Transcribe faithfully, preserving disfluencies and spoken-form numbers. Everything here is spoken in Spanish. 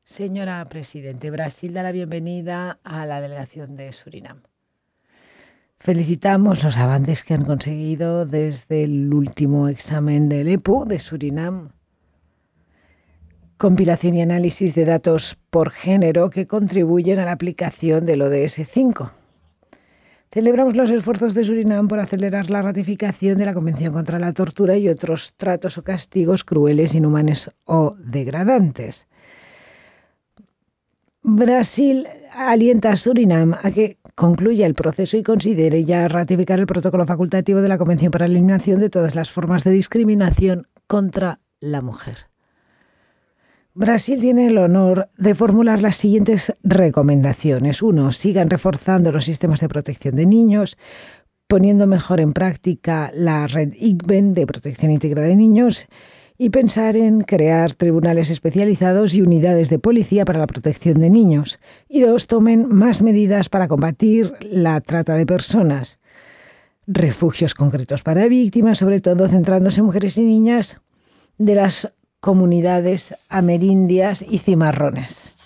Señora Presidente, Brasil da la bienvenida a la delegación de Surinam. Felicitamos los avances que han conseguido desde el último examen del E P U de Surinam, compilación y análisis de datos por género que contribuyen a la aplicación del O D S cinco. Celebramos los esfuerzos de Surinam por acelerar la ratificación de la Convención contra la Tortura y otros tratos o castigos crueles, inhumanos o degradantes. Brasil alienta a Surinam a que concluya el proceso y considere ya ratificar el protocolo facultativo de la Convención para la Eliminación de todas las formas de discriminación contra la mujer. Brasil tiene el honor de formular las siguientes recomendaciones. Uno, sigan reforzando los sistemas de protección de niños, poniendo mejor en práctica la red I C B E N de protección íntegra de niños y pensar en crear tribunales especializados y unidades de policía para la protección de niños. Y dos, tomen más medidas para combatir la trata de personas. Refugios concretos para víctimas, sobre todo centrándose en mujeres y niñas de las comunidades amerindias y cimarrones.